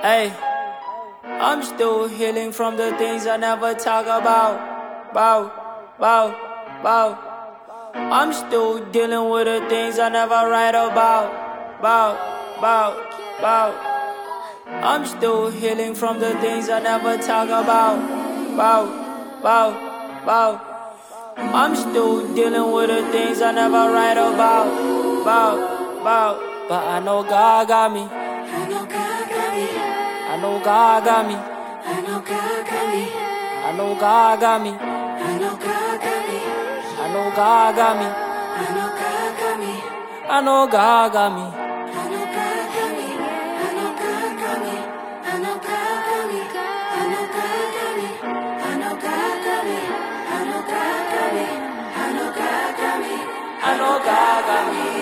Hey, I'm still healing from the things I never talk about. I'm still dealing with the things I never write about. I'm still healing from the things I never talk about. I'm still dealing with the things I never write about. But I know God got me. I know God got me. I know God got me. I know God got me. I know God got me. I know God got me. I know God got me. I know God got me. I know God got me. I know God got me. I know God got me. I know God got me. I know God got me. I know God got me. I know God got me. I know God got me. I know God got me.